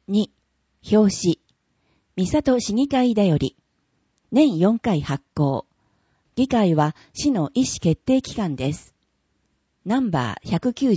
2、表紙。三郷市議会だより。年4回発行。議会は市の意思決定機関です。ナンバー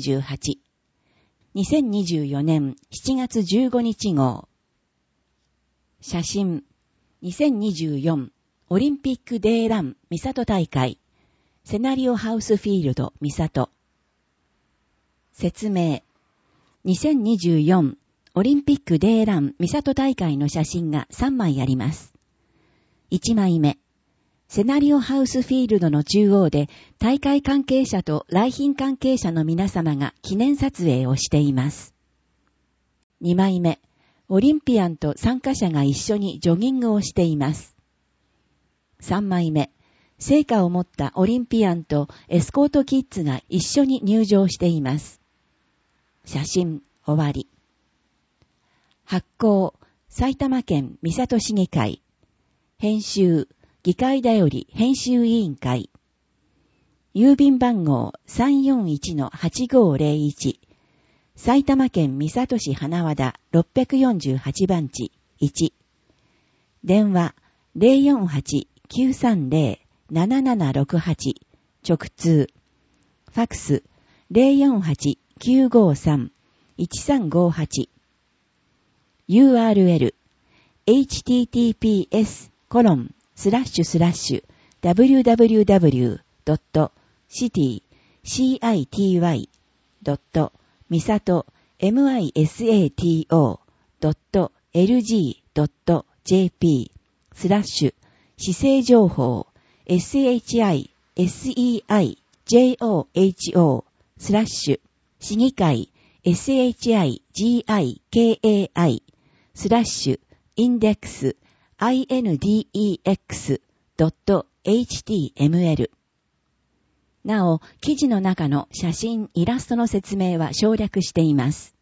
198。2024年7月15日号。写真。2024オリンピックデーラン三郷大会。セナリオハウスフィールド三郷。説明。2024オリンピックデーラン三郷大会の写真が3枚あります。1枚目。セナリオハウスフィールドの中央で大会関係者と来賓関係者の皆様が記念撮影をしています。2枚目。オリンピアンと参加者が一緒にジョギングをしています。3枚目。聖火を持ったオリンピアンとエスコートキッズが一緒に入場しています。写真終わり。発行、埼玉県三郷市議会。編集、議会だより編集委員会。郵便番号 341-8501。埼玉県三郷市花和田648番地1。電話 048-930-7768 直通。ファクス 048-953-1358。URL https://www.city.misato.lg.jp 市政情報 SHISEIJOHO 市議会 SHIGIKAI インデックス index.html。 なお、記事の中の写真、イラストの説明は省略しています。